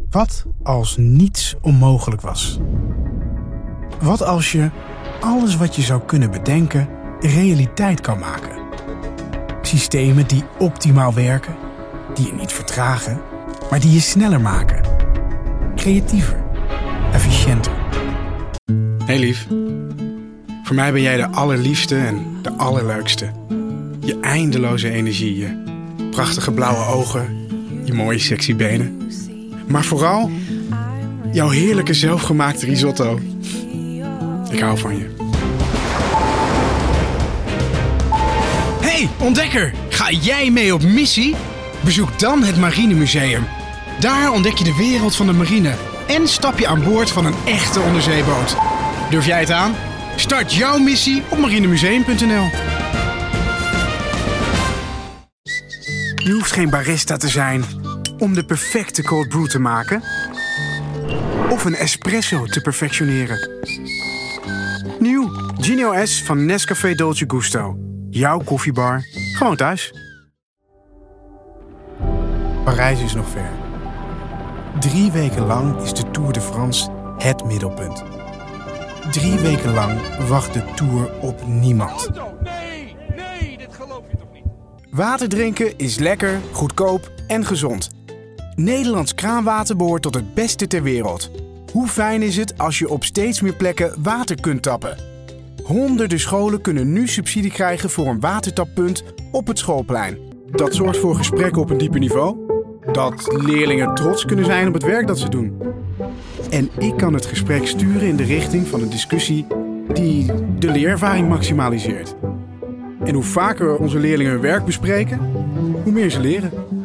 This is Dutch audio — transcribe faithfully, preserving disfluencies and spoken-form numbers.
Wat als niets onmogelijk was? Wat als je alles wat je zou kunnen bedenken realiteit kan maken? Systemen die optimaal werken, die je niet vertragen, maar die je sneller maken. Creatiever, efficiënter. Hey lief, voor mij ben jij de allerliefste en de allerleukste. Je eindeloze energie, je prachtige blauwe ogen, je mooie sexy benen. Maar vooral jouw heerlijke zelfgemaakte risotto. Ik hou van je. Hey, ontdekker! Ga jij mee op missie? Bezoek dan het Marinemuseum. Daar ontdek je de wereld van de marine en stap je aan boord van een echte onderzeeboot. Durf jij het aan? Start jouw missie op marinemuseum punt n l. Je hoeft geen barista te zijn om de perfecte cold brew te maken of een espresso te perfectioneren. Nieuw Genio S van Nescafé Dolce Gusto. Jouw koffiebar, gewoon thuis. Parijs is nog ver. Drie weken lang is de Tour de France het middelpunt. Drie weken lang wacht de Tour op niemand. Nee, nee, dit geloof je toch niet? Water drinken is lekker, goedkoop en gezond. Nederlands kraanwater behoort tot het beste ter wereld. Hoe fijn is het als je op steeds meer plekken water kunt tappen? Honderden scholen kunnen nu subsidie krijgen voor een watertappunt op het schoolplein. Dat zorgt voor gesprekken op een dieper niveau. Dat leerlingen trots kunnen zijn op het werk dat ze doen. En ik kan het gesprek sturen in de richting van een discussie die de leerervaring maximaliseert. En hoe vaker onze leerlingen hun werk bespreken, hoe meer ze leren.